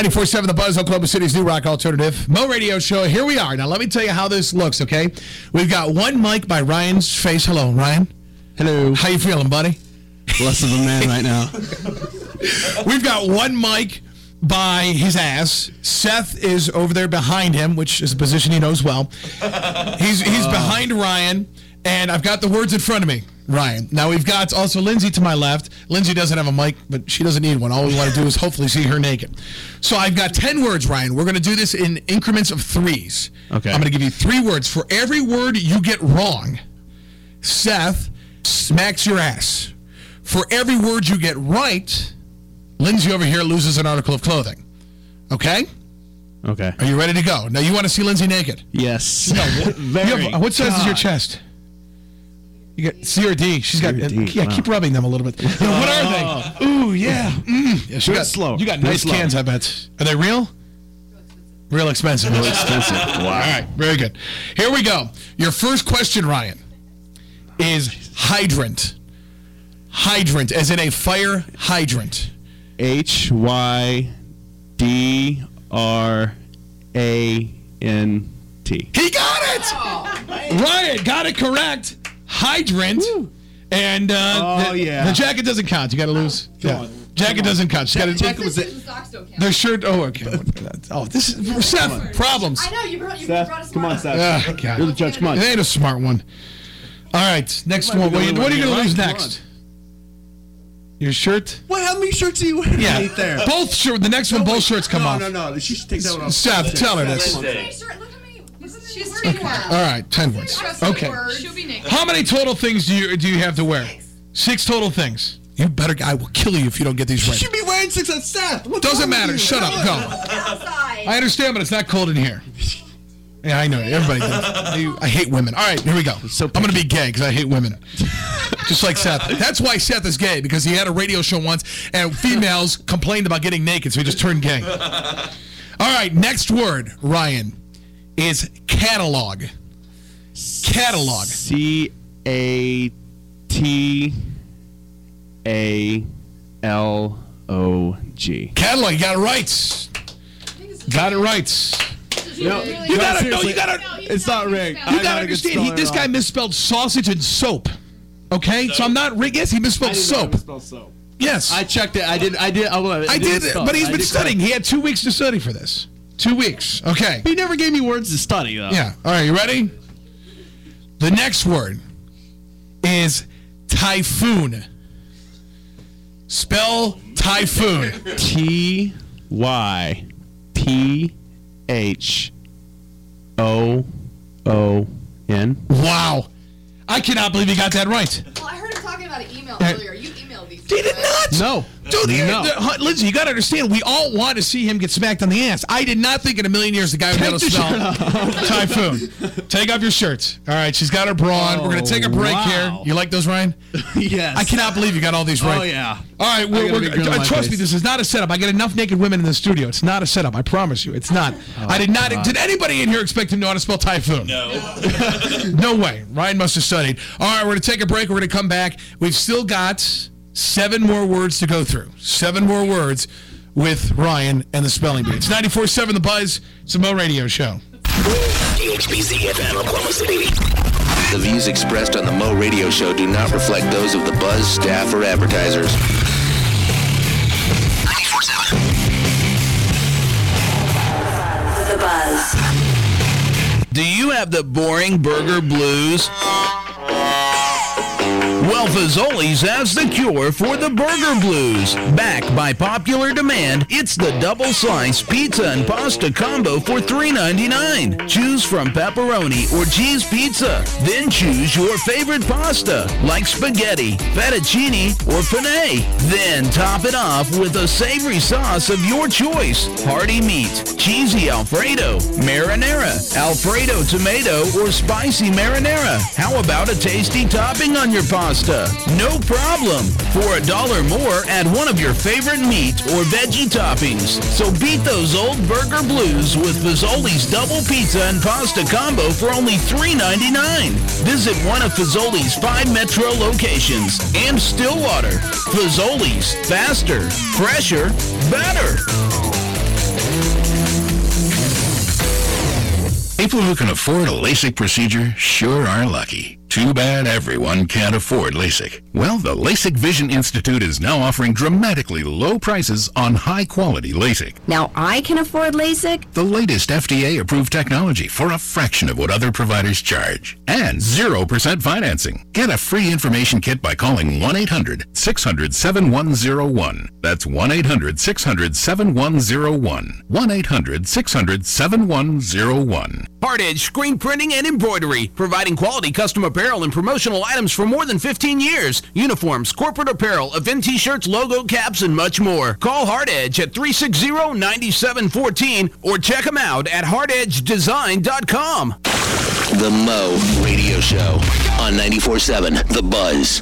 94.7 The Buzz, Oklahoma City's new rock alternative. Mo Radio Show. Here we are. Now, let me tell you how this looks, okay? We've got one mic by Ryan's face. Hello, Ryan. Hello. How you feeling, buddy? Less of a man right now. We've got one mic by his ass. Seth is over there behind him, which is a position he knows well. He's behind Ryan, and I've got the words in front of me. Ryan. Now, we've got also Lindsay to my left. Lindsay doesn't have a mic, but she doesn't need one. All we want to do is hopefully see her naked. So I've got 10 words, Ryan. We're going to do this in increments of threes. Okay. I'm going to give you 3 words. For every word you get wrong, Seth smacks your ass. For every word you get right, Lindsay over here loses an article of clothing. Okay? Okay. Are you ready to go? Now, you want to see Lindsay naked? Yes. No. Very. What size is your God. chest? You got C or D. She's got. C or D. Yeah, Wow. keep rubbing them a little bit. What are they? Ooh, yeah. Yeah, she Real got, slow. You got Real nice slow. cans, I bet. Are they real? Real expensive. Real expensive. Wow. All right, very good. Here we go. Your first question, Ryan, is hydrant. Hydrant, as in a fire hydrant. HYDRANT. He got it! Ryan got it correct. Hydrant. Woo. And the jacket doesn't count. You got to lose. Jacket doesn't count. She's got to Jacket was it. Socks don't count. their shirt. Oh, okay. Oh, this is Seth. Problems. I know you brought Seth, a smart come on, one. Seth. God. You're the judge. Come on. It ain't a smart one. All right, next Might one. be the What are only you one going to you lose like. next? Your shirt? What? How many shirts are you wearing? Yeah. There. Both shirt. The next one, both shirts come off. No. She should take that one off. Seth, tell her this. Hey, shirt, look at me. She's Okay. All right, 10 words. Okay. She'll be naked. How many total things do you have to wear? 6 total things. You better. I will kill you if you don't get these You right. should be wearing 6 on Seth. What's Doesn't wrong with matter. you? Shut up. Go. Outside. I understand, but it's not cold in here. Yeah, I know. Everybody does. I hate women. All right, here we go. So I'm going to be gay because I hate women. Just like Seth. That's why Seth is gay, because he had a radio show once and females complained about getting naked, so he just turned gay. All right, next word, Ryan, is catalog. Catalog. CATALOG. Catalog. You got it right. Got it right. You gotta know. You gotta. It's not rigged. You gotta understand. This guy misspelled sausage and soap. Okay, so I'm not rigged. Yes, he misspelled soap. Yes, I checked it. I did, but he's been studying. He had 2 weeks to study for this. 2 weeks. Okay. He never gave me words to study, though. Yeah. All right, you ready? The next word is typhoon. Spell typhoon. TYPHOON. Wow. I cannot believe you got that right. Well, I heard him talking about an email earlier. You emailed these. He did not. No. Dude, No. Lindsay, you got to understand, we all want to see him get smacked on the ass. I did not think in a million years the guy would be able to spell typhoon. Take off your shirts. All right, she's got her bra on. We're going to take a break here. Wow. You like those, Ryan? Yes. I cannot believe you got all these right. Oh, yeah. All right, I got a big grin on my trust me, face. this is not a setup. I get enough naked women in the studio. It's not a setup. I promise you. It's not. I did not. Did anybody in here expect him to know how to spell typhoon? No. No way. Ryan must have studied. All right, we're going to take a break. We're going to come back. We've still got 7 more words to go through. 7 more words with Ryan and the Spelling Bee. It's 94.7 The Buzz. It's a Mo Radio Show. KHBZ FM Oklahoma City. The views expressed on the Mo Radio Show do not reflect those of the Buzz staff or advertisers. 94.7. The Buzz. Do you have the boring burger blues? Well, Fazoli's has the cure for the burger blues. Backed by popular demand, it's the double-slice pizza and pasta combo for $3.99. Choose from pepperoni or cheese pizza. Then choose your favorite pasta, like spaghetti, fettuccine, or penne. Then top it off with a savory sauce of your choice. Hearty meat, cheesy Alfredo, marinara, Alfredo tomato, or spicy marinara. How about a tasty topping on your pasta? No problem. For $1 more, add one of your favorite meat or veggie toppings. So beat those old burger blues with Fazoli's double pizza and pasta combo for only $3.99. Visit one of Fazoli's 5 metro locations and Stillwater. Fazoli's, faster, fresher, better. People who can afford a LASIK procedure sure are lucky. Too bad everyone can't afford LASIK. Well, the LASIK Vision Institute is now offering dramatically low prices on high-quality LASIK. Now I can afford LASIK? The latest FDA-approved technology for a fraction of what other providers charge. And 0% financing. Get a free information kit by calling 1-800-600-7101. That's 1-800-600-7101. 1-800-600-7101. Hard Edge Screen Printing and Embroidery, providing quality custom apparel and promotional items for more than 15 years. Uniforms, corporate apparel, event t-shirts, logo caps, and much more. Call Hard Edge at 360-9714 or check them out at hardedgedesign.com. The Mo Radio Show on 94.7 The Buzz.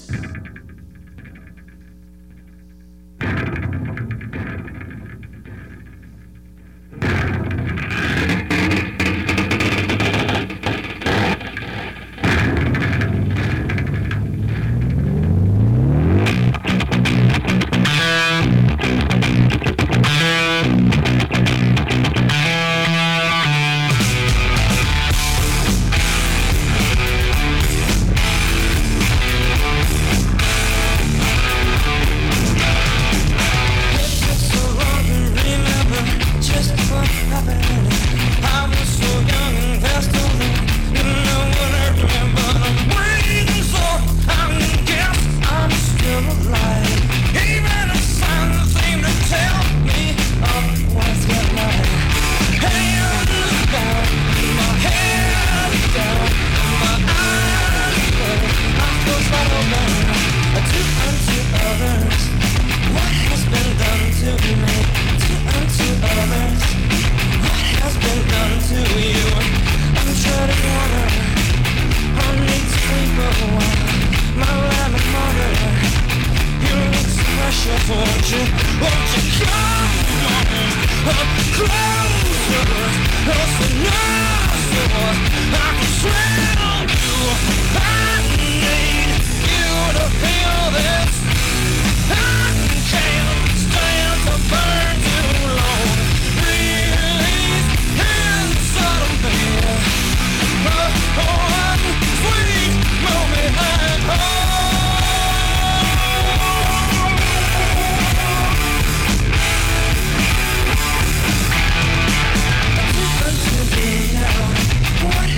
What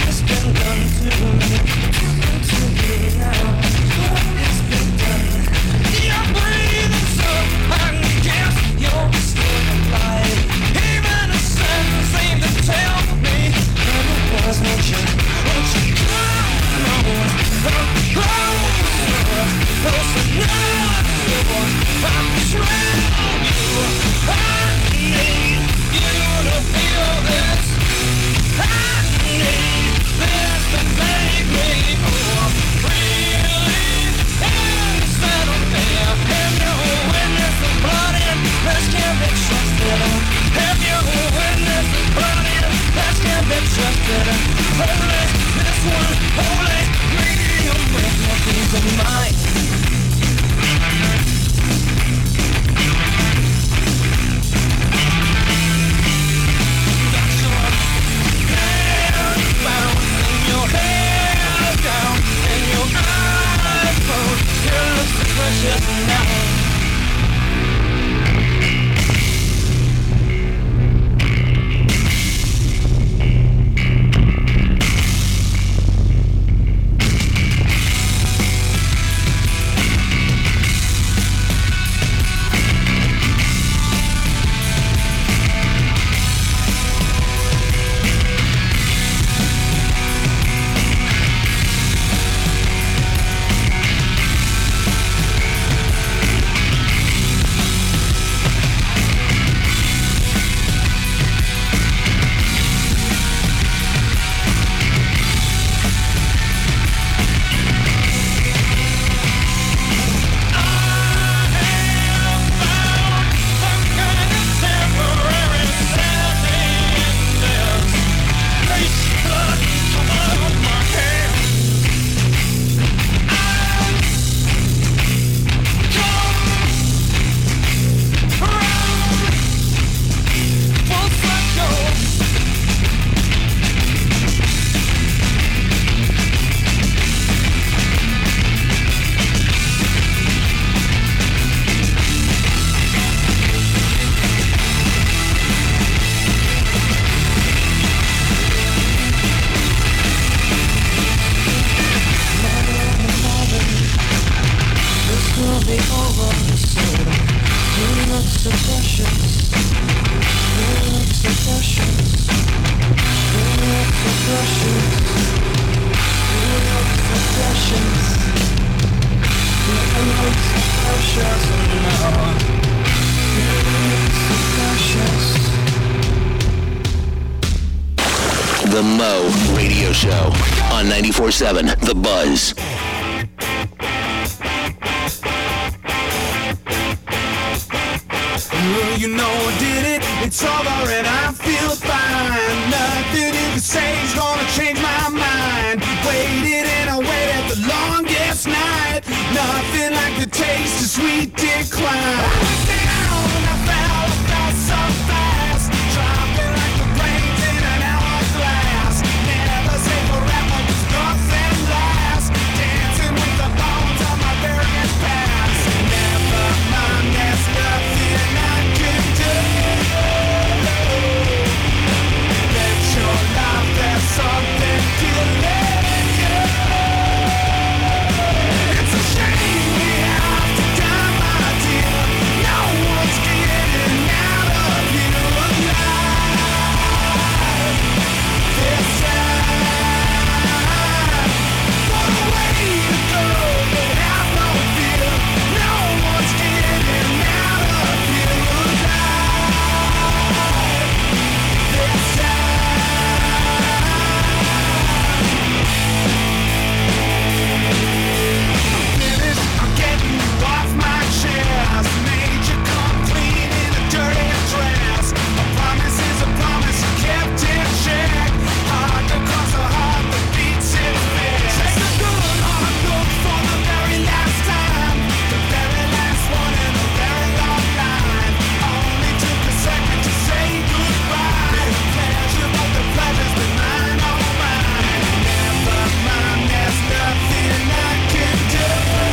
be over soon. You look so precious. You look so precious. You look so precious. You look so precious. You look so precious. You look so precious. The Mo Radio Show on 94.7 The Buzz. You know I did it, it's over and I feel fine. Nothing you can say is gonna change my mind. Waited and I waited the longest night. Nothing like the taste of sweet decline. I went down and I fell so fast. Dropping like the brains in an hourglass. Never say forever, 'cause nothing lasts. Dancing with the bones of my very past. Never mind, there's nothing I can do. Let your life, there's something killing you. It's a shame we have to die, my dear. No one's getting out of you alive. This time, what a way to go, but have no fear. No one's getting out of you alive. This I'm getting you off my chest. Made you come clean in a dirty dress. A promise is a promise, you kept in check. Heart across the heart that beats its best. Take a good hard look for the very last time. The very last one in a very long line. Only took a second to say goodbye. Pleasure, but the pleasure's been mine, all mine. Never mind, there's nothing I can do.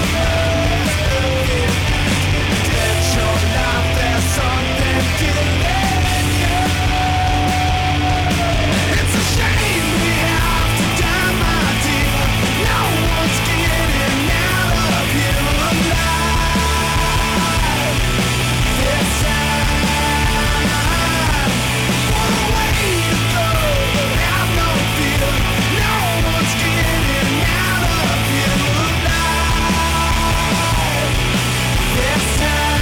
Get your life, there's something killing you. It's a shame we have to die, my dear. No one's getting out of you alive. This time, what a way to go, but have no fear. No one's getting out of you alive. This time.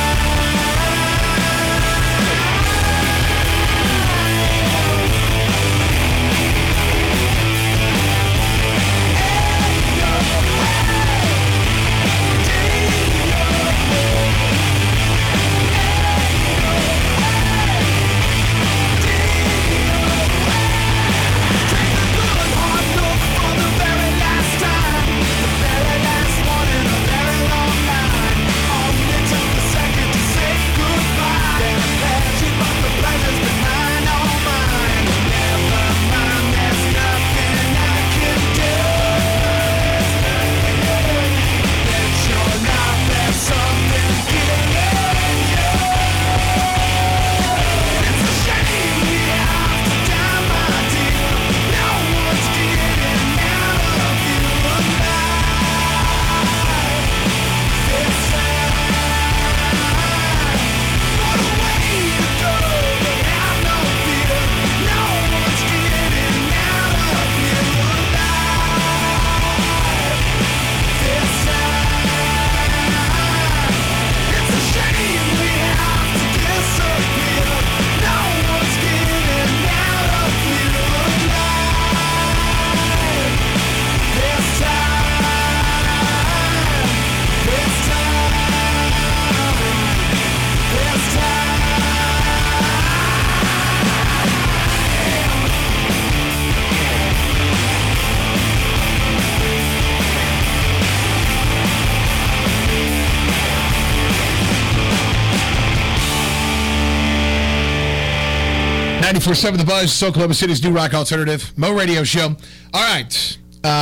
.94.7 The Buzz, Oklahoma City's new rock alternative, Mo Radio Show. All right,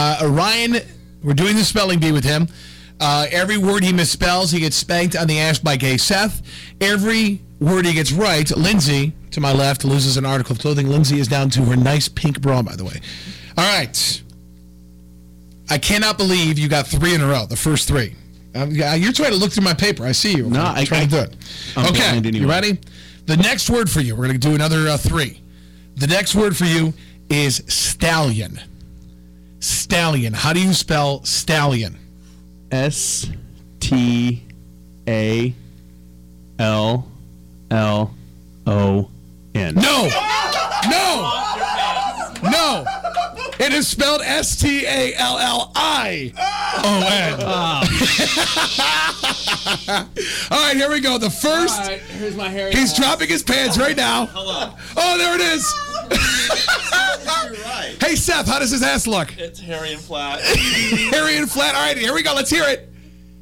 Ryan, we're doing the spelling bee with him. Every word he misspells, he gets spanked on the ass by gay Seth. Every word he gets right, Lindsay, to my left, loses an article of clothing. Lindsay is down to her nice pink bra, by the way. All right. I cannot believe you got 3 in a row, the first 3. You're trying to look through my paper. I see you. No, I'm trying to do it. I'm Okay, blind anyway. you ready? The next word for you, we're going to do another 3. The next word for you is stallion. Stallion. How do you spell stallion? STALLON. No. No. It is spelled STALLION. All right, here we go. The first. All right, here's my hair. He's dropping his pants right now. Hold on. Oh, there it is. You're right. Hey, Seth, how does his ass look? It's hairy and flat. Hairy and flat. All right, here we go. Let's hear it.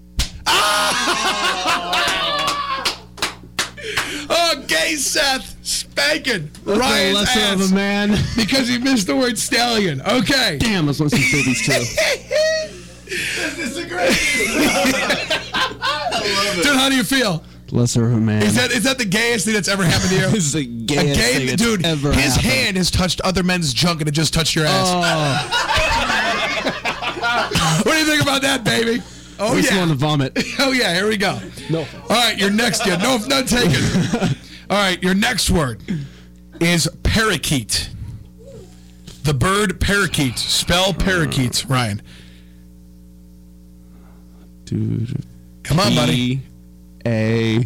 Oh, gay Seth spanking Ryan's lesser ass of a man. because he missed the word stallion. Okay. Damn, I was listening to babies too. This is great. Dude, how do you feel? Lesser of a man. Is that the gayest thing that's ever happened to you? This is the gayest thing that's dude, ever his happened. hand has touched other men's junk and it just touched your ass. What do you think about that, baby? Oh, Makes me yeah. want to vomit. Oh, yeah, here we go. No. All right, your next, no, none taken. All right, your next word is parakeet. The bird parakeet. Spell parakeet, Ryan. Dude. Come on, buddy. P-A-R.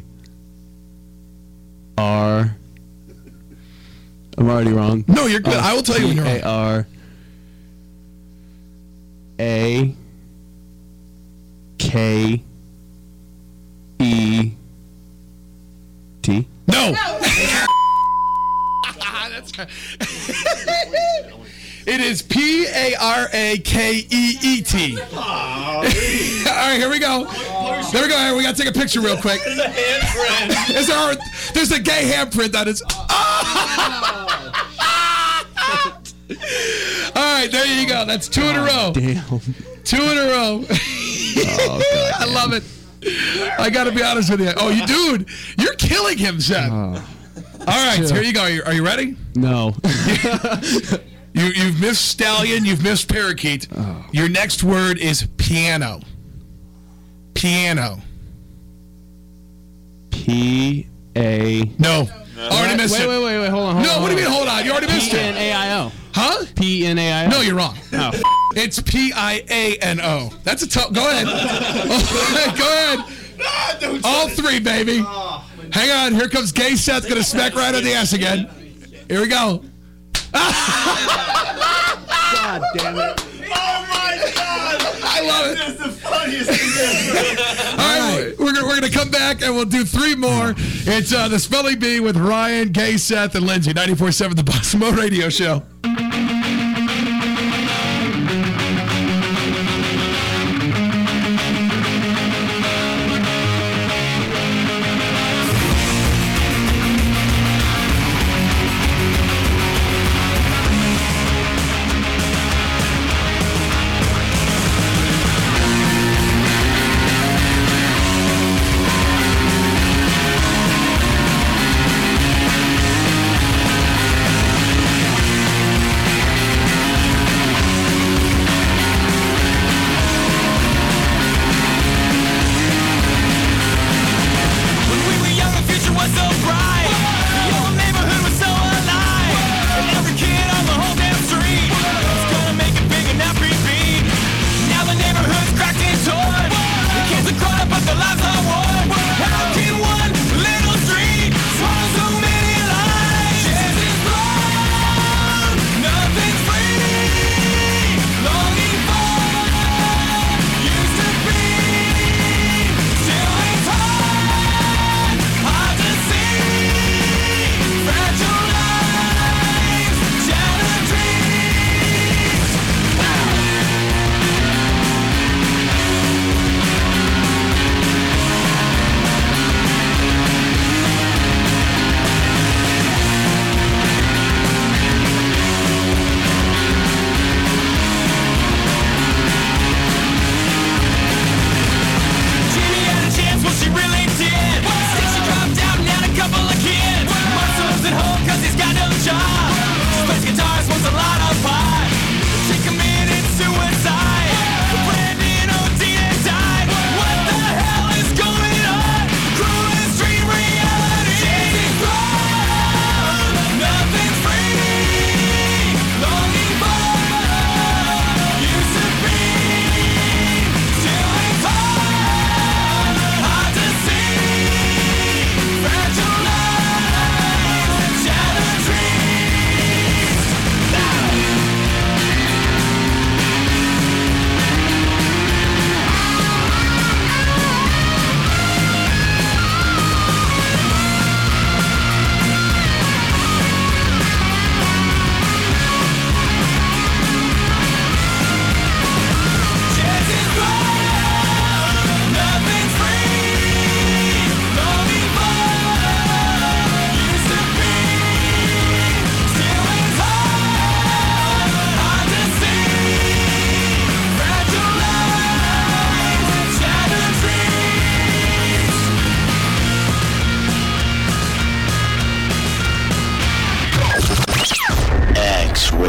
I'm already wrong. No, you're good. I will tell you when you're wrong. P-A-R-A-K-E-T. No. That's right. It is P-A-R-A-K-E-E-T. All right, here we go. There we go. We got to take a picture real quick. There's a handprint. There's a gay handprint that is. All right, there you go. That's 2 in a row. Damn. 2 in a row. Oh, God. I love it. I got to be honest with you. Oh, dude, you're killing him, Seth. All right, so here you go. Are you ready? No. You've missed stallion. You've missed parakeet. Oh. Your next word is piano. Piano. P-A. No. Already missed it. Wait. Hold on. No, what do you mean, hold on? You already missed it. P-N-A-I-O. Huh? P-N-A-I-O. No, you're wrong. Oh. It's P-I-A-N-O. That's a tough. Go ahead. Go ahead. All 3, baby. Hang on. Here comes gay Seth. Going to smack right on the ass again. Here we go. God damn it. Oh my God! I love it. This is the funniest thing ever. All right, we're gonna come back and we'll do 3 more. It's the Spelling Bee with Ryan, Gay, Seth, and Lindsay. 94.7 The Buzz Mo Radio Show.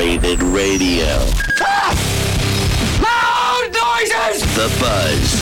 X-rated radio. Loud noises! The Buzz.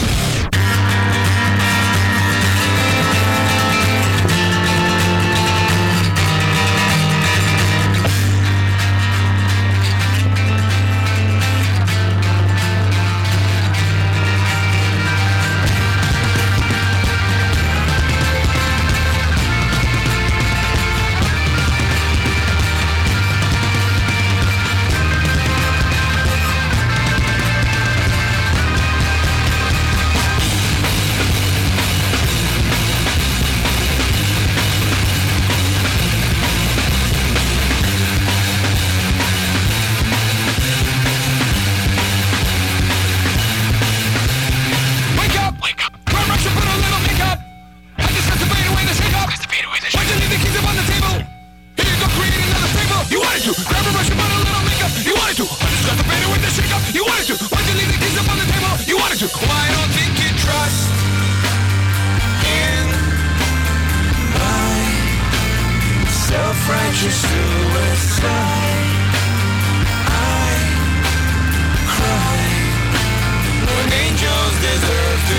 Self-righteous suicide. I cry when angels deserve to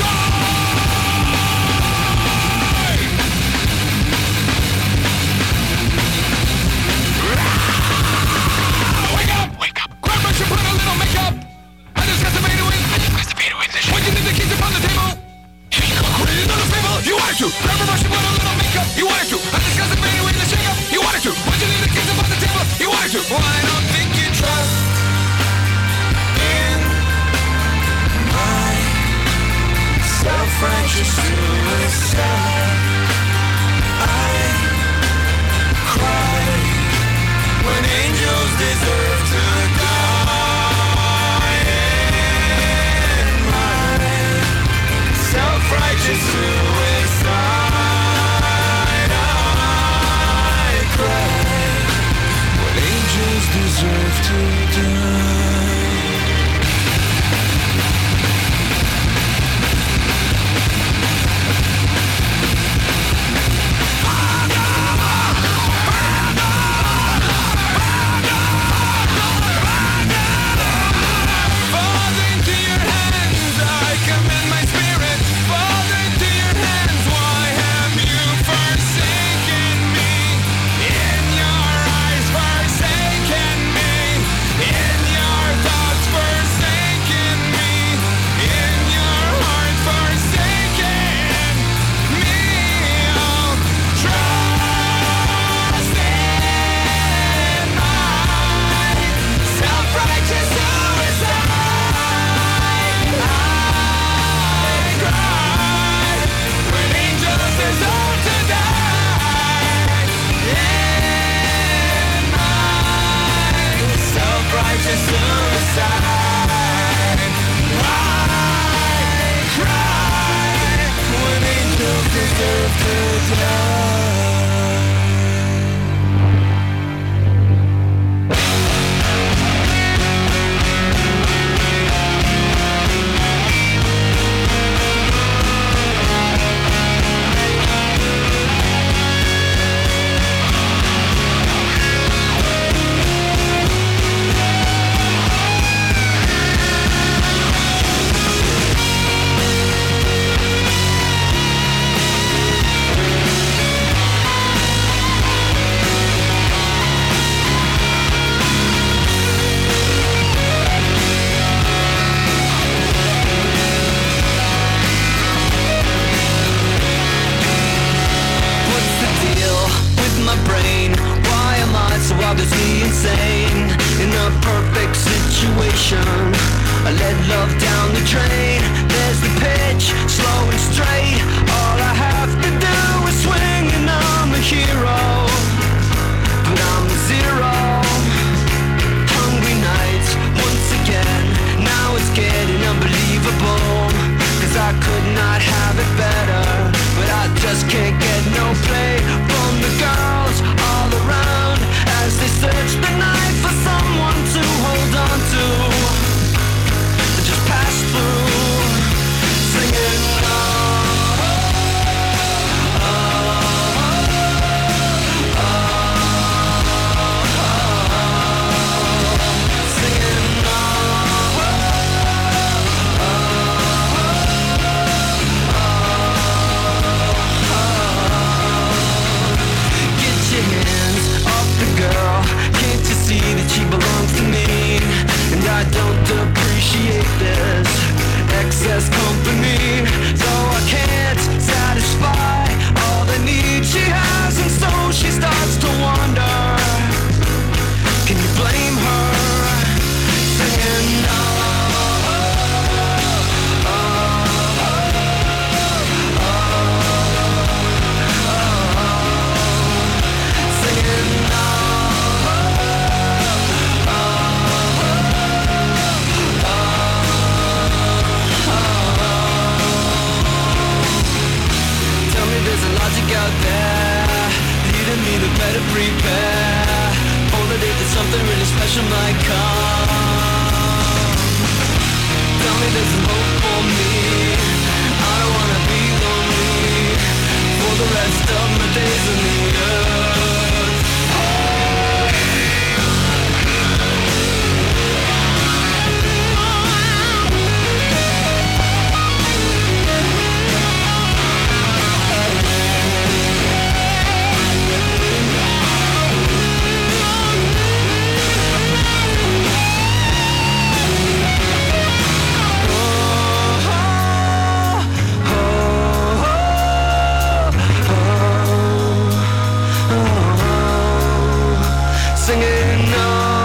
die. Wake up! Wake up! Grab brush and put a little makeup. I just got the bait away. What you need to keep upon the table? Create another fable. You wanted to. Grab a brush and put a little makeup. You wanted to. I just got the bait away. You wanted to. Why'd you leave the kids up on the table? You wanted to. Well, I don't think you trust in my self-righteous suicide. I cry when angels deserve to die. In my self-righteous suicide. Deserve to I let love down the drain. There's the pitch, slow and straight. All I have to do is swing and I'm a hero. But I'm a zero. Hungry nights, once again. Now it's getting unbelievable. Cause I could not have it better. But I just can't get no play from the girls all around as they search the night for someone to hold on to. Just pass through, singing. logic out there, leading me to better prepare for the day that something really special might come. Tell me there's some hope for me. I don't wanna be lonely for the rest of my days on the earth. Singing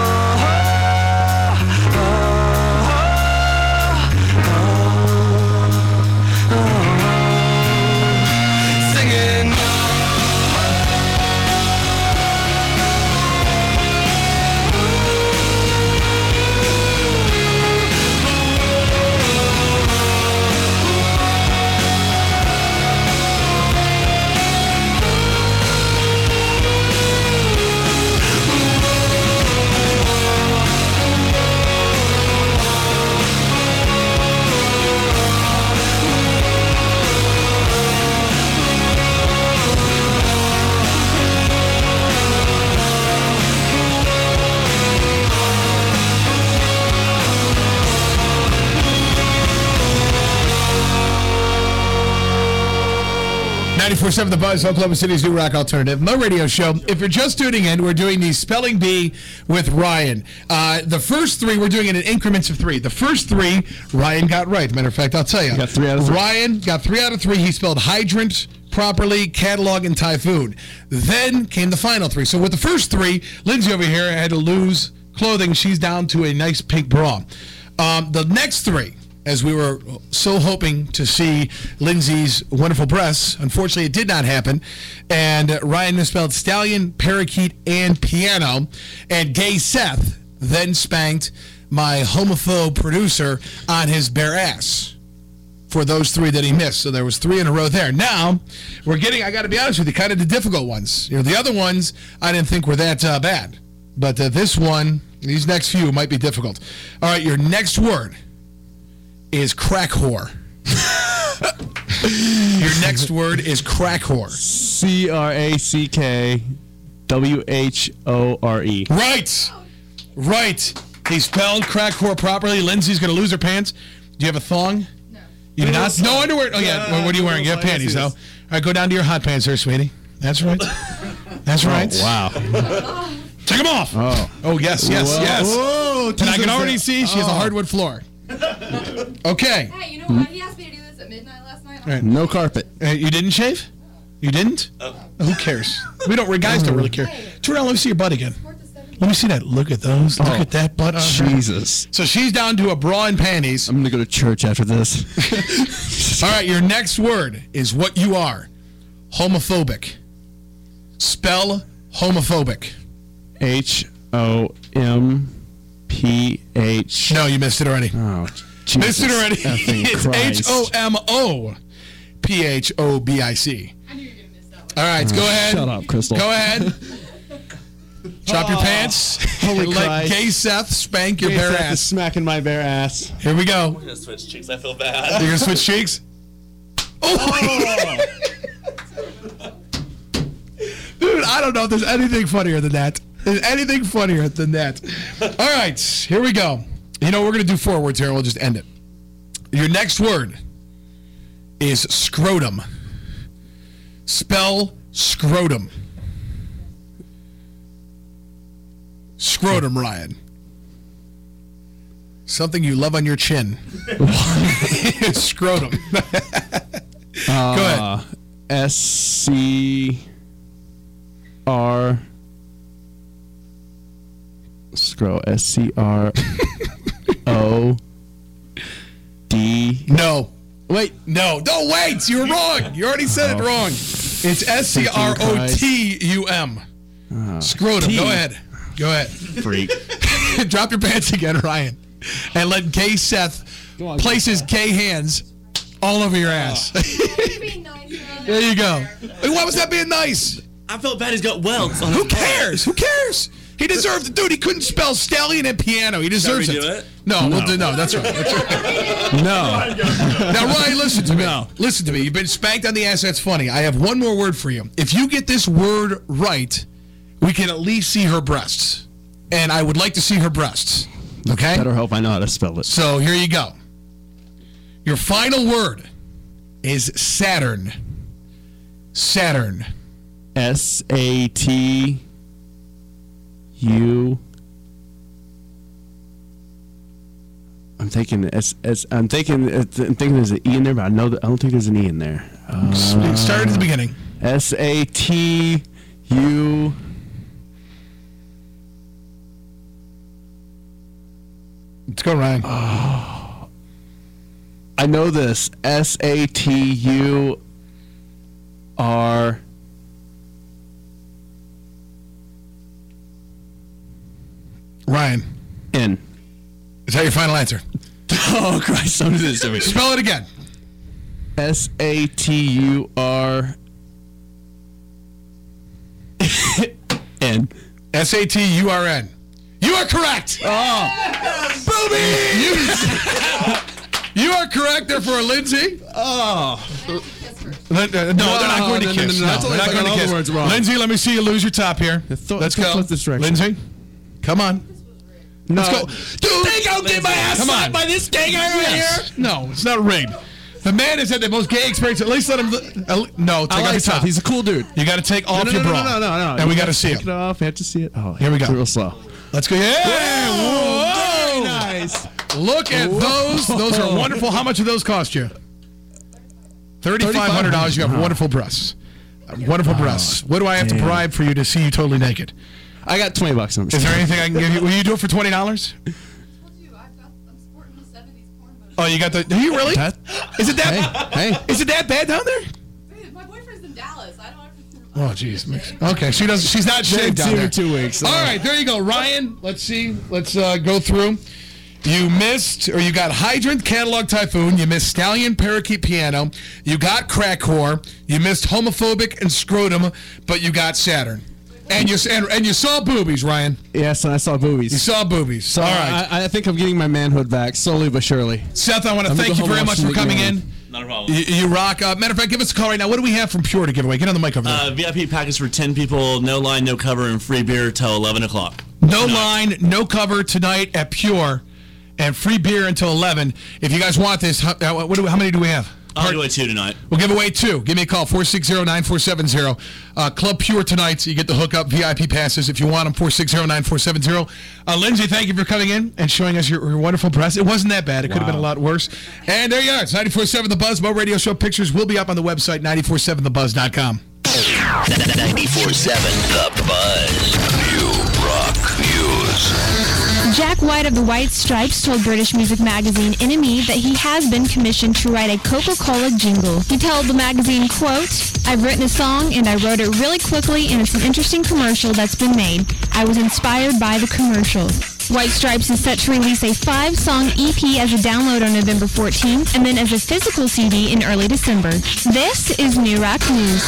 .7 The Buzz, Oklahoma City's new rock alternative, Mo Radio Show. If you're just tuning in, we're doing the Spelling Bee with Ryan. The first three, we're doing it in increments of 3. The first 3, Ryan got right. Matter of fact, I'll tell you. Got 3 out of 3. Ryan got 3 out of 3. He spelled hydrant properly, catalog, and typhoon. Then came the final 3. So with the first 3, Lindsay over here had to lose clothing. She's down to a nice pink bra. The next 3, as we were so hoping to see Lindsay's wonderful breasts. Unfortunately, it did not happen. And Ryan misspelled stallion, parakeet, and piano. And Gay Seth then spanked my homophobe producer on his bare ass for those 3 that he missed. So there was 3 in a row there. Now, we're getting, I got to be honest with you, kind of the difficult ones. You know, the other ones I didn't think were that bad. But this one, these next few might be difficult. All right, your next word is crack whore. Your next word is crack whore. CRACKWHORE. Right. He spelled crack whore properly. Lindsay's going to lose her pants. Do you have a thong? No. You do not? No underwear? Oh, yeah. What are you wearing? You have panties, though. All right, go down to your hot pants there, sweetie. That's right. That's right. Oh, wow. Take them off. Oh, yes. Whoa, and I can already see she has a hardwood floor. Okay. Hey, you know what? He asked me to do this at midnight last night. Right. No carpet. You didn't shave? You didn't? Who cares? Guys don't really care. Terrell, let me see your butt again. Let me see that. Look at those. Look at that butt on her. Jesus. So she's down to a bra and panties. I'm going to go to church after this. All right, your next word is what you are. Homophobic. Spell homophobic. HOMPH. No, you missed it already. Oh, Jesus. Missed it already. It's Christ. HOMOPHOBIC. I knew you were going to miss that one. All right, go ahead. Shut up, Crystal. Go ahead. Drop your pants. Holy Let Christ. Gay Seth spank your bare Seth is ass. smacking my bare ass. Here we go. I'm gonna switch cheeks. I feel bad. You're going to switch cheeks? Oh! Dude, I don't know if there's anything funnier than that. There's anything funnier than that. All right, here we go. You know, we're going to do 4 words here, and we'll just end it. Your next word is scrotum. Spell scrotum. Scrotum, Ryan. Something you love on your chin. Scrotum. Go ahead. SCR. Scroll. SCROD. No. Wait. No. No, wait. You were wrong. You already said it wrong. It's SCROTUM. Scrotum. T. Go ahead. Go ahead. Freak. Drop your pants again, Ryan. And let Gay Seth place his gay hands all over your ass. There you go. Why was that being nice? I felt bad. He's got welts. On Who cares? Who cares? He deserved it. Dude, he couldn't spell stallion and piano. He deserves Shall we do it? No, we'll do, no, that's right. That's right. No. Now, Ryan, listen to me. Listen to me. You've been spanked on the ass. That's funny. I have one more word for you. If you get this word right, we can at least see her breasts. And I would like to see her breasts. Okay? Better hope I know how to spell it. So here you go. Your final word is Saturn. Saturn. S-A-T-U. I'm thinking there's an E in there, but I don't think there's an E in there. Start at the beginning. S-A-T-U. Let's go, Ryan. Oh, I know this. S-A-T-U-R. Ryan. N. Is that your final answer? Oh, Christ. Don't do this to me. Spell it again. S-A-T-U-R. N. S-A-T-U-R-N. You are correct. Oh. Boobies! You are correct there for Lindsay. Oh. No, they're not going to kiss. No, they're not going to kiss. Lindsay, let me see you lose your top here. Let's go. Lindsay, come on. No. Let's go. Dude, they go get my ass slapped by this gay guy right here. No, it's not rigged. The man has had the most gay experience. At least let him. No, take off your top. He's a cool dude. You got to take off your bra. No. And we got to see it. Off. We have to see it. Oh, here we go. Real slow. Let's go. Yeah. Whoa. Very nice. Look at those. Those are wonderful. How much do those cost you? $3,500. You have wonderful breasts. Wonderful breasts. What do I have to bribe for you to see you totally naked? I got $20. Is there anything I can give you? Will you do it for $20? I'm sporting the 70s porn, but Oh, you got the? Are you really? Is it that? Hey. Is it that bad down there? my boyfriend's in Dallas. I don't have to. Oh, jeez. Okay, she doesn't. She's not shaved down there. 2 weeks. All right, there you go, Ryan. Let's see. Let's go through. You missed, or you got Hydrant, Catalog Typhoon. You missed Stallion, Parakeet, Piano. You got Crack Whore. You missed Homophobic and Scrotum, but you got Saturn. And you saw boobies, Ryan. Yes, and I saw boobies. You saw boobies. So all right. I think I'm getting my manhood back, slowly but surely. Seth, I want to thank you very much for coming in. Not a problem. You rock. Matter of fact, give us a call right now. What do we have from Pure to give away? Get on the mic over there. VIP package for 10 people, no line, no cover, and free beer till 11 o'clock. No line, no cover tonight at Pure, and free beer until 11. If you guys want this, how many do we have? I'll give away 2 tonight. We'll give away 2. Give me a call, 460-9470. Club Pure tonight, so you get the hookup VIP passes if you want them, 460-9470. Lindsay, thank you for coming in and showing us your wonderful breasts. It wasn't that bad. It could have been a lot worse. And there you are. It's 94.7 The Buzz. Mo Radio Show pictures will be up on the website, 947thebuzz.com. 94.7 The Buzz. New rock news. Jack White of the White Stripes told British music magazine NME that he has been commissioned to write a Coca-Cola jingle. He told the magazine, quote, "I've written a song and I wrote it really quickly and it's an interesting commercial that's been made. I was inspired by the commercial." White Stripes is set to release a 5-song EP as a download on November 14th and then as a physical CD in early December. This is New Rock News.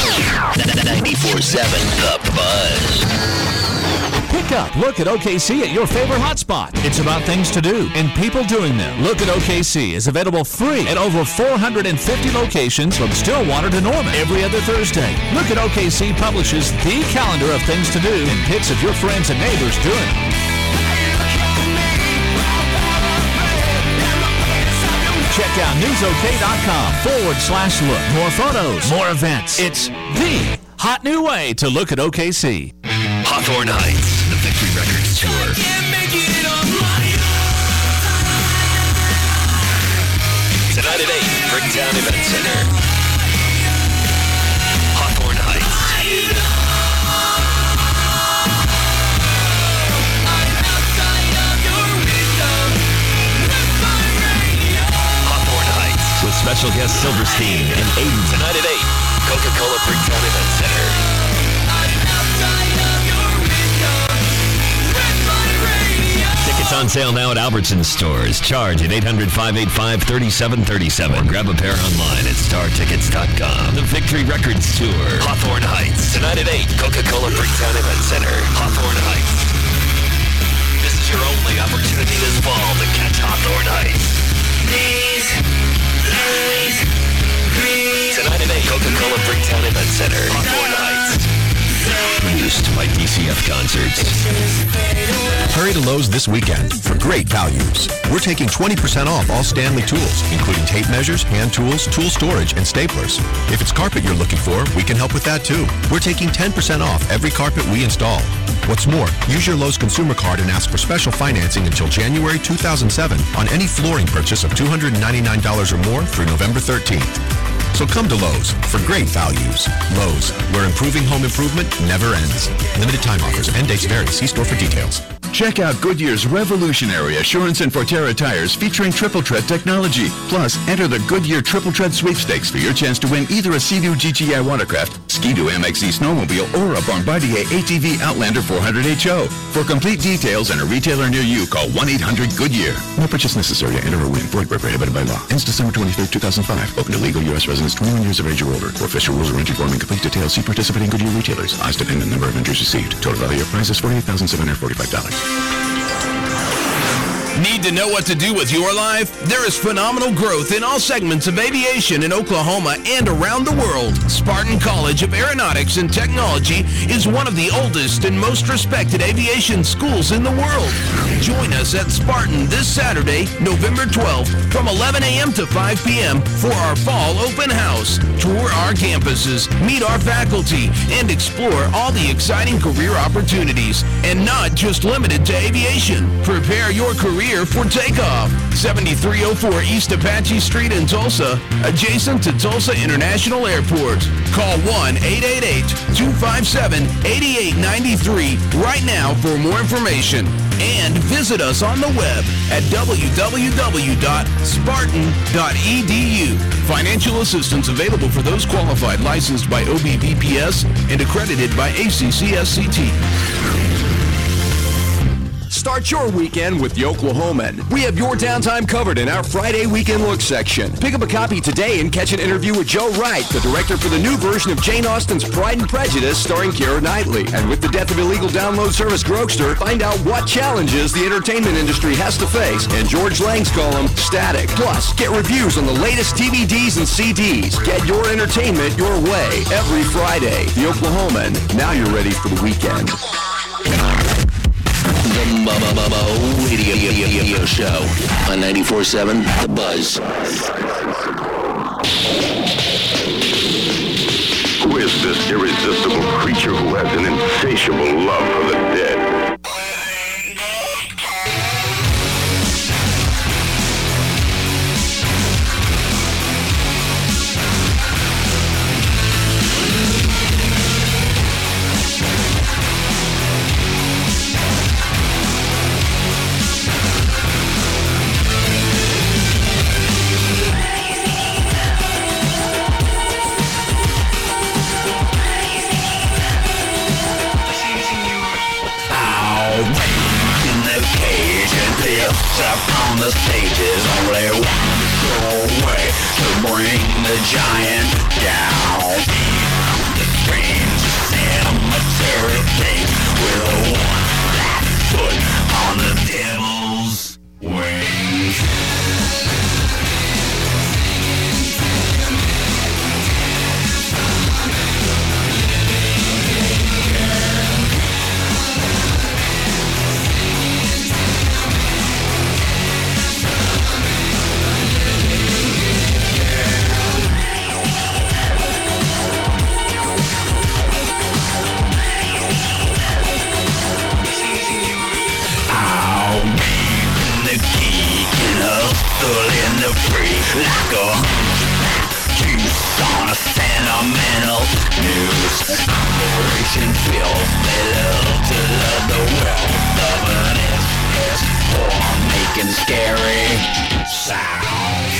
94.7 The Buzz. Pick up Look at OKC at your favorite hotspot. It's about things to do and people doing them. Look at OKC is available free at over 450 locations from Stillwater to Norman every other Thursday. Look at OKC publishes the calendar of things to do and pics of your friends and neighbors doing it. Check out newsok.com/look. More photos, more events. It's the hot new way to look at OKC. Hawthorne Heights, the Victory Records Tour. Tonight at 8, Bricktown Event Center. Hawthorne Heights. With special guests Silverstein and Aiden. Tonight at 8, Coca-Cola Bricktown Event Center. Tickets Tickets on sale now at Albertsons stores. Charge at 800-585-3737. Or grab a pair online at startickets.com. The Victory Records Tour. Hawthorne Heights. Tonight at 8, Coca-Cola Bricktown Event Center. Hawthorne Heights. This is your only opportunity this fall to catch Hawthorne Heights. Tonight at 8, Coca-Cola Bricktown Event Center. Hawthorne Heights. Produced by DCF Concerts. Hurry to Lowe's this weekend for great values. We're taking 20% off all Stanley tools, including tape measures, hand tools, tool storage, and staplers. If it's carpet you're looking for, we can help with that too. We're taking 10% off every carpet we install. What's more, use your Lowe's consumer card and ask for special financing until January 2007 on any flooring purchase of $299 or more through November 13th. So come to Lowe's for great values. Lowe's, where improving home improvement never ends. Limited time offers. End dates vary. See store for details. Check out Goodyear's revolutionary Assurance and Forterra tires featuring Triple Tread technology. Plus, enter the Goodyear Triple Tread sweepstakes for your chance to win either a Sea-Doo GTI Watercraft, Ski-Doo MXZ Snowmobile, or a Bombardier ATV Outlander 400HO. For complete details and a retailer near you, call 1-800-GOODYEAR. No purchase necessary to enter or win. Void where prohibited by law. Ends December 23, 2005. Open to legal U.S. residents 21 years of age or older. For official rules or entry form and complete details, see participating Goodyear retailers. Odds depend on the number of entries received. Total value of prize is $48,745. Need to know what to do with your life? There is phenomenal growth in all segments of aviation in Oklahoma and around the world. Spartan College of Aeronautics and Technology is one of the oldest and most respected aviation schools in the world. Join us at Spartan this Saturday, November 12th, from 11 a.m. to 5 p.m. for our fall open house. Tour our campuses, meet our faculty, and explore all the exciting career opportunities. And not just limited to aviation. Prepare your career for takeoff. 7304 East Apache Street in Tulsa, adjacent to Tulsa International Airport. Call 1-888-257-8893 right now for more information. And visit us on the web at www.spartan.edu. Financial assistance available for those qualified, licensed by OBBPS and accredited by ACCSCT. Start your weekend with the Oklahoman. We have your downtime covered in our Friday Weekend Look section. Pick up a copy today and catch an interview with Joe Wright, the director for the new version of Jane Austen's Pride and Prejudice starring Keira Knightley. And with the death of illegal download service Grokster, find out what challenges the entertainment industry has to face in George Lang's column, Static. Plus, get reviews on the latest DVDs and CDs. Get your entertainment your way every Friday. The Oklahoman. Now you're ready for the weekend. The Radio Show on 94.7 The Buzz. Who is this irresistible creature who has an insatiable love for the dead? Up on the stages, only one way to bring the giant down. The strange cemetery thing with a one flat foot on the devil's wings. In the free like a juice on a sentimental news. Operation feels they love to love the wealth of an SS form making scary sounds.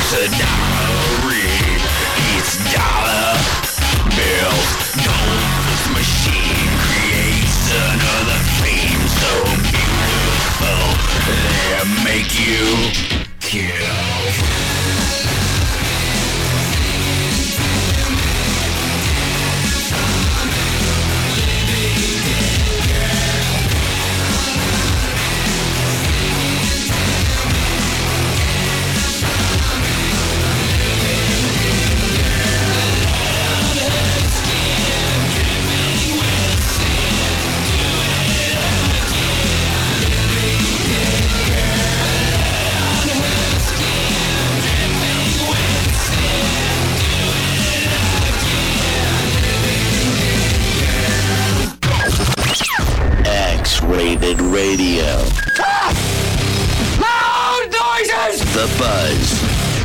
It's a dollar read. It's dollar bills. Gold's machine creates another fame so beautiful they make you kill. X-Rated Radio. Loud noises! The Buzz.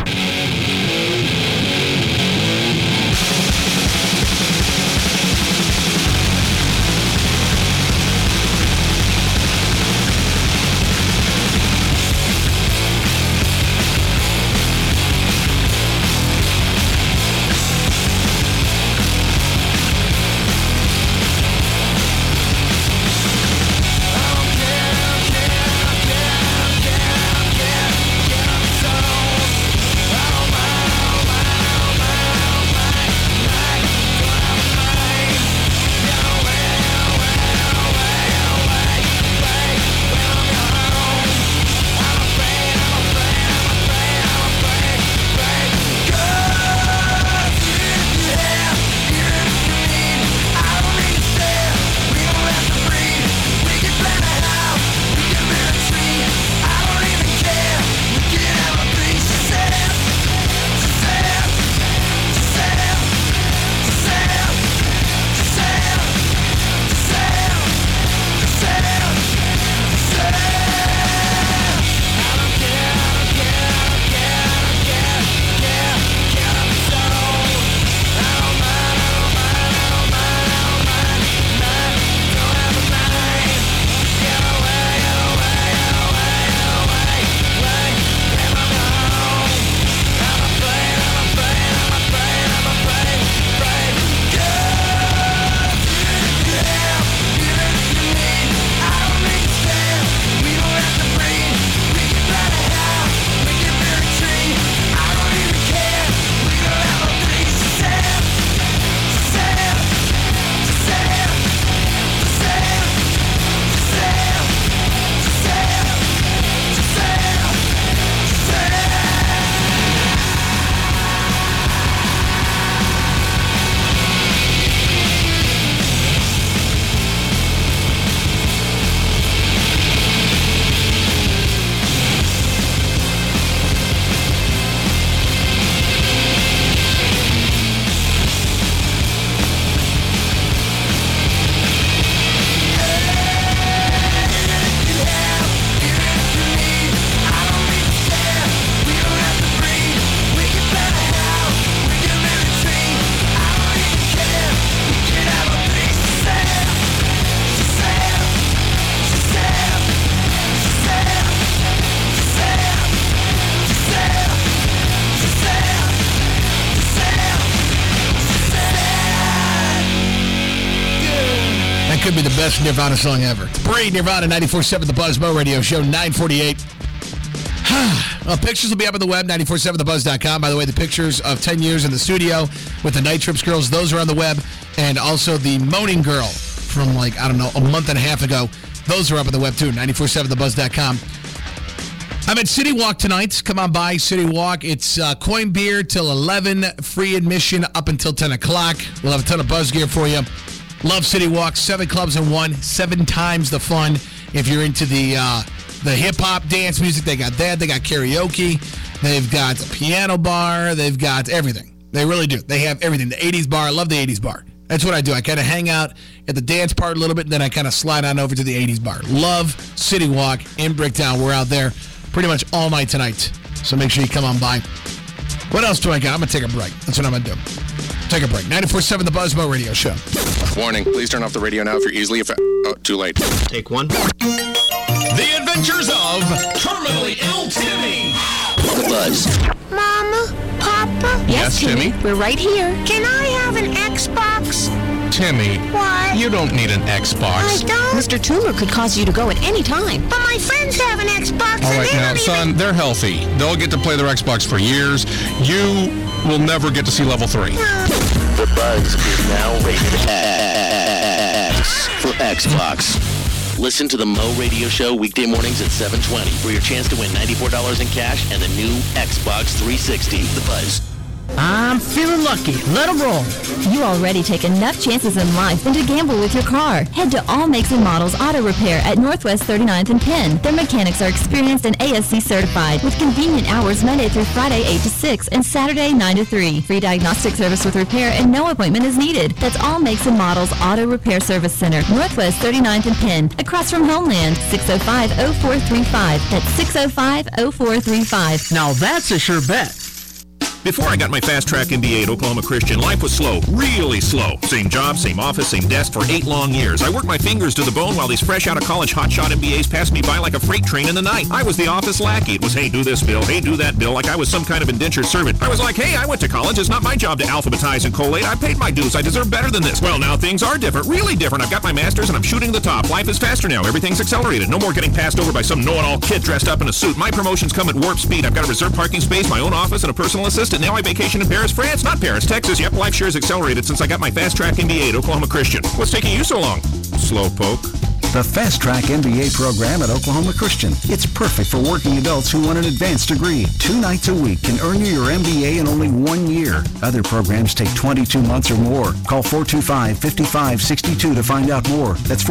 Could be the best Nirvana song ever. Breed Nirvana 94.7 The Buzz Mo Radio Show 948. Well, pictures will be up on the web, 947thebuzz.com. By the way, the pictures of 10 years in the studio with the Night Trips girls, those are on the web. And also the Moaning Girl from like, I don't know, a month and a half ago. Those are up on the web too, 947thebuzz.com. I'm at City Walk tonight. Come on by, City Walk. It's coin beer till 11, free admission up until 10 o'clock. We'll have a ton of buzz gear for you. Love City Walk, 7 clubs in one, 7 times the fun. If you're into the hip-hop dance music, they got that. They got karaoke. They've got a piano bar. They've got everything. They really do. They have everything. The 80s bar. I love the 80s bar. That's what I do. I kind of hang out at the dance part a little bit, and then I kind of slide on over to the 80s bar. Love City Walk in Bricktown. We're out there pretty much all night tonight, so make sure you come on by. What else do I got? I'm going to take a break. That's what I'm going to do. Take a break. 94.7 The Buzz Mo Radio Show. Warning, please turn off the radio now if you're easily oh, too late. Take one. The Adventures of Terminally Ill Timmy. The Buzz. Mama, Papa? Yes, Timmy. We're right here. Can I have an Xbox? Timmy, What? you don't need an Xbox. I don't? Mr. Tumor could cause you to go at any time. But my friends have an Xbox All and right, they now, don't son, they're healthy. They'll get to play their Xbox for years. You will never get to see level 3. The Buzz is now rated X for Xbox. Listen to the Mo Radio Show weekday mornings at 7:20 for your chance to win $94 in cash and the new Xbox 360. The Buzz. I'm feeling lucky. Let 'em roll. You already take enough chances in life than to gamble with your car. Head to All Makes and Models Auto Repair at Northwest 39th and Penn. Their mechanics are experienced and ASC certified with convenient hours Monday through Friday 8 to 6 and Saturday 9 to 3. Free diagnostic service with repair and no appointment is needed. That's All Makes and Models Auto Repair Service Center, Northwest 39th and Penn, across from Homeland, 605-0435. That's 605-0435. Now that's a sure bet. Before I got my Fast Track MBA at Oklahoma Christian, life was slow, really slow. Same job, same office, same desk for 8 long years. I worked my fingers to the bone while these fresh out of college hotshot MBAs passed me by like a freight train in the night. I was the office lackey. It was, hey, do this bill, hey, do that bill, like I was some kind of indentured servant. I was like, hey, I went to college. It's not my job to alphabetize and collate. I paid my dues. I deserve better than this. Well, now things are different, really different. I've got my master's and I'm shooting the top. Life is faster now. Everything's accelerated. No more getting passed over by some know-it-all kid dressed up in a suit. My promotions come at warp speed. I've got a reserved parking space, my own office, and a personal assistant. Now I vacation in Paris, France, not Paris, Texas. Yep, life sure has accelerated since I got my Fast Track MBA at Oklahoma Christian. What's taking you so long? Slowpoke. The Fast Track MBA program at Oklahoma Christian. It's perfect for working adults who want an advanced degree. 2 nights a week can earn you your MBA in only 1 year. Other programs take 22 months or more. Call 425-5562 to find out more. That's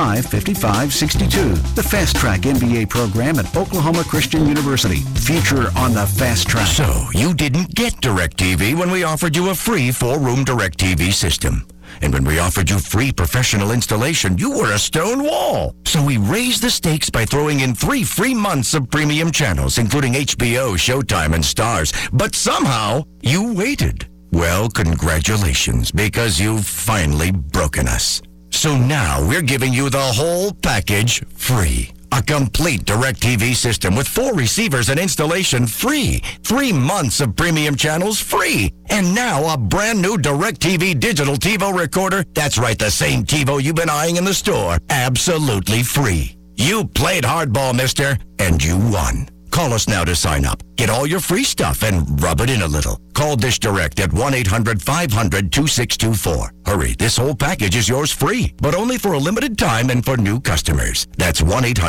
425-5562. The Fast Track MBA program at Oklahoma Christian University. Future on the Fast Track. So, you didn't get DirecTV when we offered you a free 4-room DirecTV system. And when we offered you free professional installation, you were a stone wall. So we raised the stakes by throwing in 3 free months of premium channels, including HBO, Showtime, and Stars. But somehow, you waited. Well, congratulations, because you've finally broken us. So now we're giving you the whole package free. A complete DirecTV system with 4 receivers and installation free. 3 months of premium channels free. And now a brand new DirecTV digital TiVo recorder. That's right, the same TiVo you've been eyeing in the store. Absolutely free. You played hardball, mister, and you won. Call us now to sign up. Get all your free stuff and rub it in a little. Call Dish Direct at 1-800-500-2624. Hurry, this whole package is yours free, but only for a limited time and for new customers. That's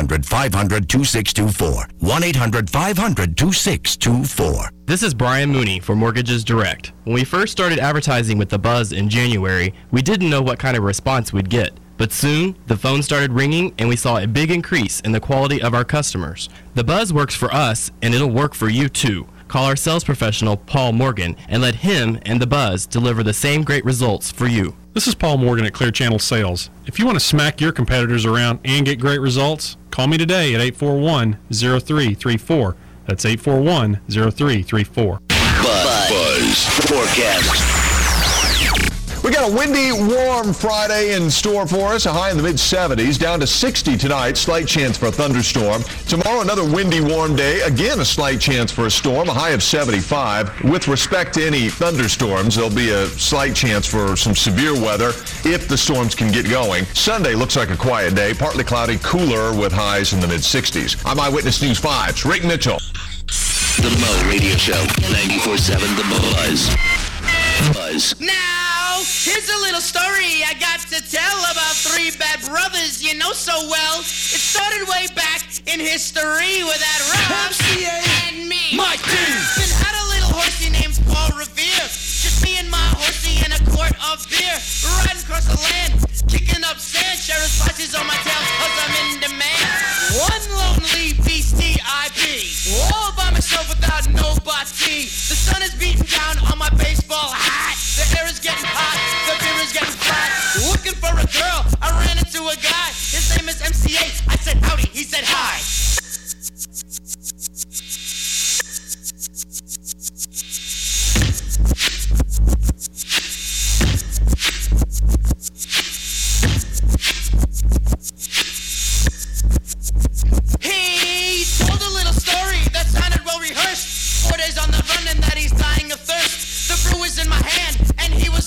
1-800-500-2624. 1-800-500-2624. This is Brian Mooney for Mortgages Direct. When we first started advertising with The Buzz in January, we didn't know what kind of response we'd get. But soon, the phone started ringing and we saw a big increase in the quality of our customers. The Buzz works for us and it'll work for you too. Call our sales professional, Paul Morgan, and let him and The Buzz deliver the same great results for you. This is Paul Morgan at Clear Channel Sales. If you want to smack your competitors around and get great results, call me today at 841-0334. That's 841-0334. Buzz Forecast. We got a windy, warm Friday in store for us. A high in the mid-70s, down to 60 tonight. Slight chance for a thunderstorm. Tomorrow, another windy, warm day. Again, a slight chance for a storm. A high of 75. With respect to any thunderstorms, there'll be a slight chance for some severe weather if the storms can get going. Sunday looks like a quiet day. Partly cloudy, cooler with highs in the mid-60s. I'm Eyewitness News 5's Rick Mitchell. The Mo Radio Show, 94.7 The Buzz. Buzz. Now, here's a little story I got to tell about 3 bad brothers you know so well. It started way back in history with that Rob and me. Mike D. Then had a little horsey named Paul Revere. Just me and my horsey in a quart of beer. Riding across the land, kicking up sand. Sheriff's posses on my tail cause I'm in demand. One lonely beastie I be. All by myself without nobody. The sun is beating down on my baseball hat. The air is getting hot, the beer is getting flat. Looking for a girl, I ran into a guy. His name is MC8. I said howdy, he said hi.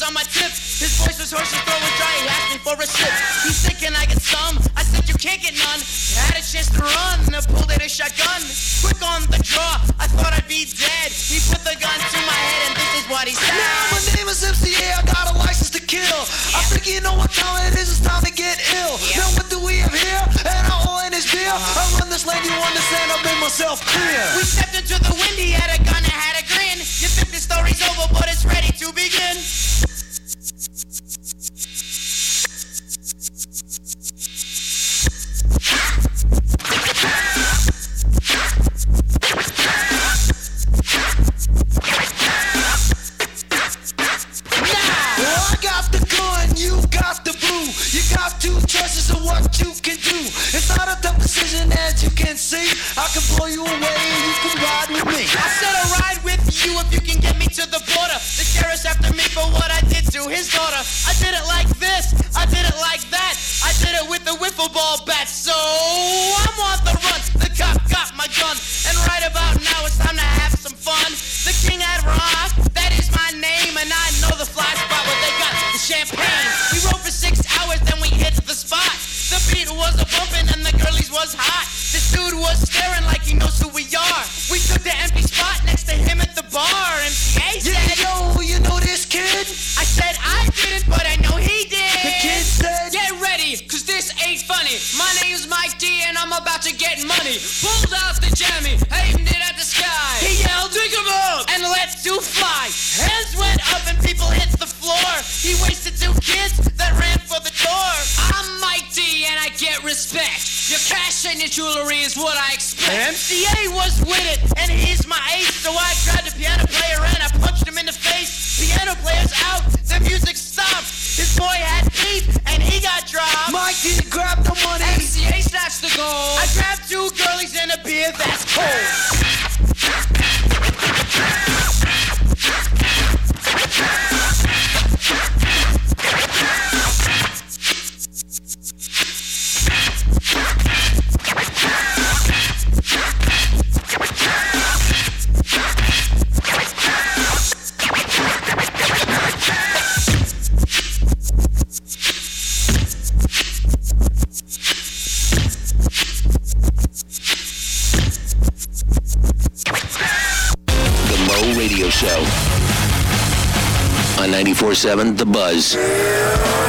on my tip. His voice was hoarse, his throat was dry. He asked me for a sip. He's said, can I get some? I said, you can't get none. I had a chance to run, I pulled out a shotgun. Quick on the draw, I thought I'd be dead. He put the gun to my head and this is what he said. Now my name is MCA, I got a license to kill. I think you know what time it is, it's time to get ill. Now what do we have here? And all in his beer. I run this lane, you understand, I made myself clear. We stepped into the wind, he had a gun and had a grin. You think the story's over, but it's ready to begin. I got the gun, you got the blue. You got two choices of what you can do. It's not a tough decision as you can see. I can blow you away and you can ride with me. I said I'll ride with you if you can get me to the border. The sheriff's after me for what I did to his daughter. I did it like this, I did it like that. I did it with the wiffle ball bat. So I'm on the run, the cop got my gun. And right about now it's time to have some fun. The King at Rock, that is my name. And I know the fly spot where they got the champagne. We rode for 6 hours, then we hit the spot. The beat was a bumpin' and the girlies was hot. This dude was staring like he knows who we are. We took the empty spot next to him at the bar. MCA said, yo, you know this kid? I said I didn't, but I know he did. The kid said, get ready, cause this ain't funny. My name's Mike D and I'm about to get money. Pulled out the jammy, aimed it at the sky. He yelled, drink 'em up, and let two fly. Hands went up and people hit the floor. He wasted 2 kids that ran for the door. I'm Mike D and I get respect. Your cash and your jewelry is what I expect. MCA was with it and he's my ace. So I grabbed a piano player and I punched him in the face. Piano player's out, the music stopped. His boy had beef and he got dropped. Mike D grabbed the money, MCA snatched the gold. I grabbed 2 girlies and a beer that's cold. Radio Show on 94.7 The Buzz.